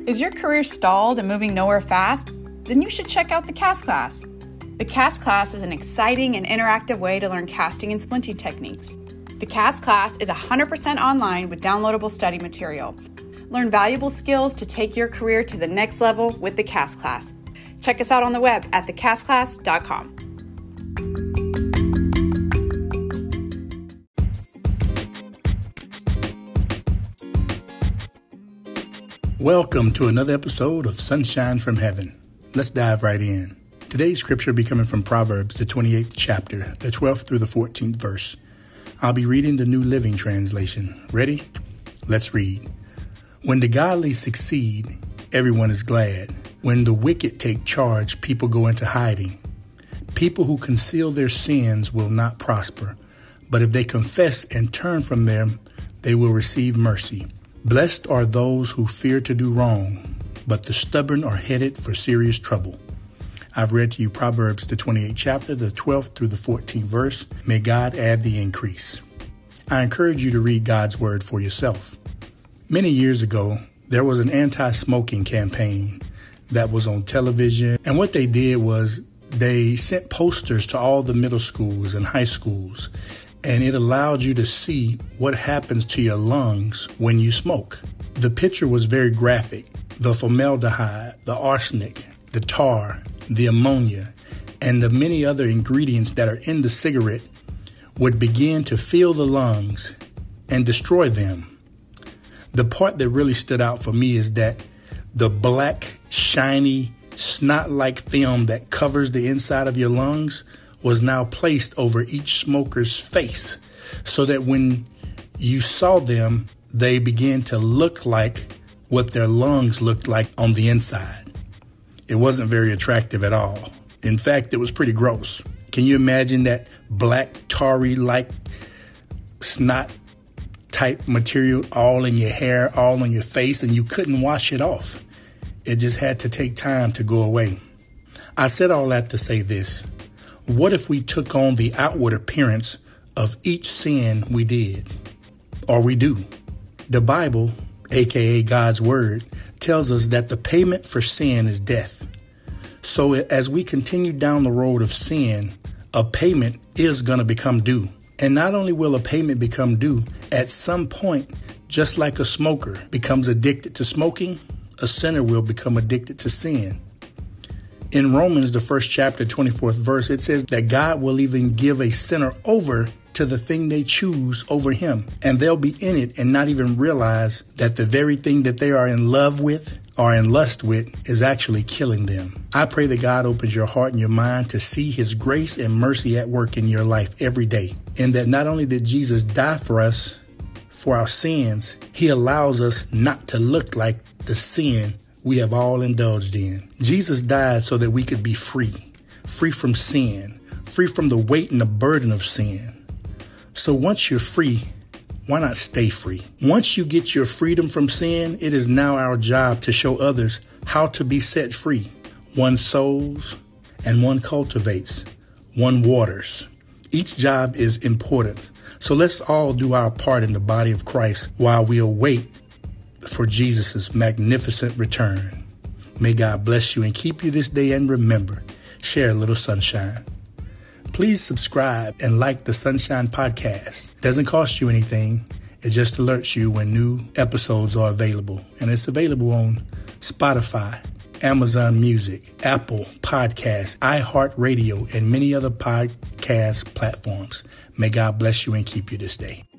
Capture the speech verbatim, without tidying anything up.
Is your career stalled and moving nowhere fast? Then you should check out the CAST class. The CAST class is an exciting and interactive way to learn casting and splinting techniques. The CAST class is one hundred percent online with downloadable study material. Learn valuable skills to take your career to the next level with the CAST class. Check us out on the web at the cast class dot com. Welcome to another episode of Sunshine from Heaven. Let's dive right in. Today's scripture will be coming from Proverbs, the twenty-eighth chapter, the twelfth through the fourteenth verse. I'll be reading the New Living Translation. Ready? Let's read. When the godly succeed, everyone is glad. When the wicked take charge, people go into hiding. People who conceal their sins will not prosper, but if they confess and turn from them, they will receive mercy. Blessed are those who fear to do wrong, but the stubborn are headed for serious trouble. I've read to you Proverbs, the twenty-eighth chapter, the twelfth through the fourteenth verse. May God add the increase. I encourage you to read God's word for yourself. Many years ago, there was an anti-smoking campaign that was on television. And what they did was they sent posters to all the middle schools and high schools. And it allowed you to see what happens to your lungs when you smoke. The picture was very graphic. The formaldehyde, the arsenic, the tar, the ammonia, and the many other ingredients that are in the cigarette would begin to fill the lungs and destroy them. The part that really stood out for me is that the black, shiny, snot-like film that covers the inside of your lungs was now placed over each smoker's face so that when you saw them, they began to look like what their lungs looked like on the inside. It wasn't very attractive at all. In fact, it was pretty gross. Can you imagine that black, tarry-like snot type material all in your hair, all on your face, and you couldn't wash it off? It just had to take time to go away. I said all that to say this. What if we took on the outward appearance of each sin we did, or we do? The Bible, aka God's Word, tells us that the payment for sin is death. So as we continue down the road of sin, a payment is going to become due. And not only will a payment become due, at some point, just like a smoker becomes addicted to smoking, a sinner will become addicted to sin. In Romans, the first chapter, twenty-fourth verse, it says that God will even give a sinner over to the thing they choose over him. And they'll be in it and not even realize that the very thing that they are in love with or in lust with is actually killing them. I pray that God opens your heart and your mind to see his grace and mercy at work in your life every day. And that not only did Jesus die for us, for our sins, he allows us not to look like the sin we have all indulged in. Jesus died so that we could be free, free from sin, free from the weight and the burden of sin. So once you're free, why not stay free? Once you get your freedom from sin, it is now our job to show others how to be set free. One sows and one cultivates, one waters. Each job is important. So let's all do our part in the body of Christ while we await for Jesus' magnificent return. May God bless you and keep you this day, and remember, share a little sunshine. Please subscribe and like the Sunshine Podcast. Doesn't cost you anything. It just alerts you when new episodes are available. And it's available on Spotify, Amazon Music, Apple Podcasts, iHeartRadio, and many other podcast platforms. May God bless you and keep you this day.